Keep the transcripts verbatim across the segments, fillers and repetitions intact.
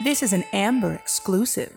This is an Amber exclusive.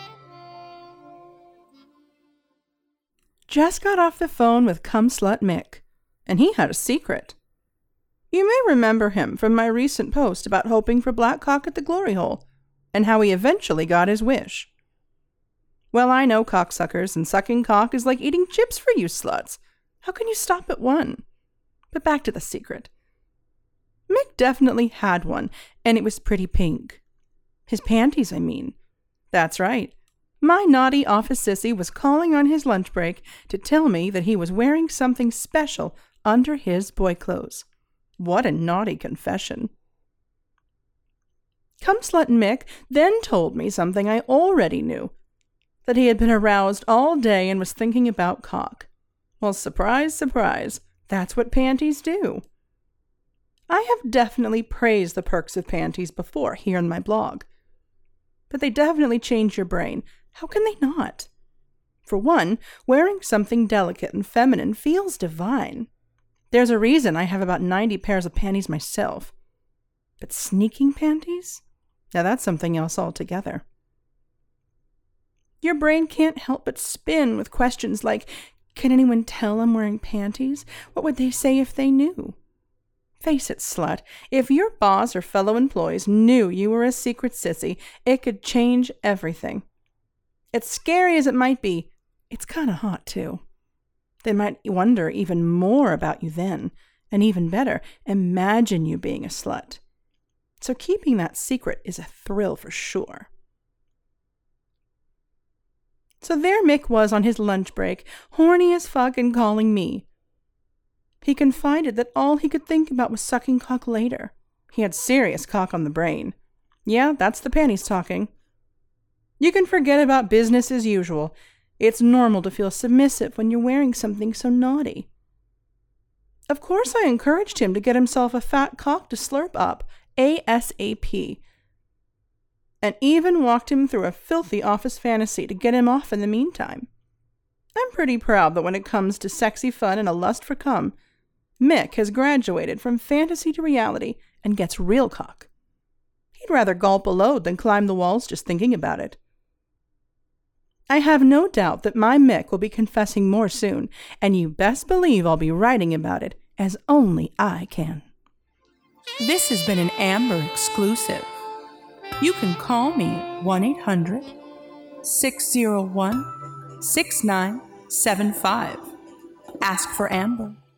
Just got off the phone with Cum Slut Mick, and he had a secret. You may remember him from my recent post about hoping for black cock at the glory hole, and how he eventually got his wish. Well, I know cocksuckers, and sucking cock is like eating chips for you sluts. How can you stop at one? But back to the secret. Mick definitely had one, and it was pretty pink. His panties, I mean. That's right. My naughty office sissy was calling on his lunch break to tell me that he was wearing something special under his boy clothes. What a naughty confession. Cum Slut Mick then told me something I already knew, that he had been aroused all day and was thinking about cock. Well, surprise, surprise, that's what panties do. I have definitely praised the perks of panties before here in my blog. But they definitely change your brain. How can they not? For one, wearing something delicate and feminine feels divine. There's a reason I have about ninety pairs of panties myself. But sneaking panties? Now that's something else altogether. Your brain can't help but spin with questions like, can anyone tell I'm wearing panties? What would they say if they knew? Face it, slut, if your boss or fellow employees knew you were a secret sissy, it could change everything. As scary as it might be, it's kind of hot too. They might wonder even more about you then, and even better, imagine you being a slut. So keeping that secret is a thrill for sure. So there Mick was on his lunch break, horny as fuck and calling me. He confided that all he could think about was sucking cock later. He had serious cock on the brain. Yeah, that's the panties talking. You can forget about business as usual. It's normal to feel submissive when you're wearing something so naughty. Of course I encouraged him to get himself a fat cock to slurp up, ASAP. And even walked him through a filthy office fantasy to get him off in the meantime. I'm pretty proud that when it comes to sexy fun and a lust for cum, Mick has graduated from fantasy to reality and gets real cock. He'd rather gulp a load than climb the walls just thinking about it. I have no doubt that my Mick will be confessing more soon, and you best believe I'll be writing about it as only I can. This has been an Amber exclusive. You can call me one eight hundred, six oh one, six nine seven five. Ask for Amber.